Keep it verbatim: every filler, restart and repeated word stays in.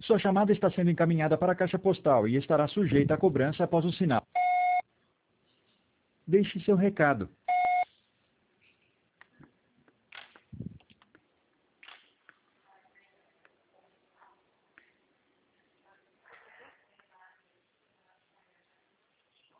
Sua chamada está sendo encaminhada para a caixa postal e estará sujeita à cobrança após o sinal. Deixe seu recado.